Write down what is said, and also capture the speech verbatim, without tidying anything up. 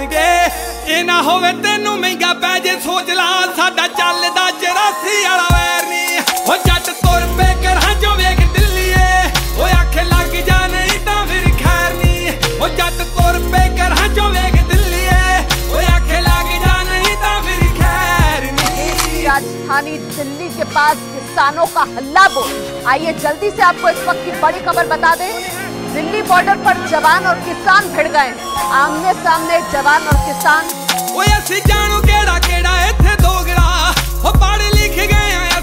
जाणगे। ये ना होवे तेनू महंगा पै जे सोच ला साडा चलदा चौरासी वाला वैर नी। ओ जट तुर पे करां जो वेख दिल्लीए ओ आखे लग जा नहीं तां फिर खैर नी। ओ जट तुर पे करां जो वेख दिल्लीए ओ आखे लग जा नहीं तां फिर खैर नी। राजधानी दिल्ली के पास किसानों का हल्ला बोल। आइए जल्दी से आपको इस वक्त की बड़ी खबर बता दें। दिल्ली बॉर्डर पर जवान और किसान भिड़ गए। आमने सामने जवान और किसान। ओए असी जानू केड़ा केड़ा इत्थे दोगड़ा ओ पढ़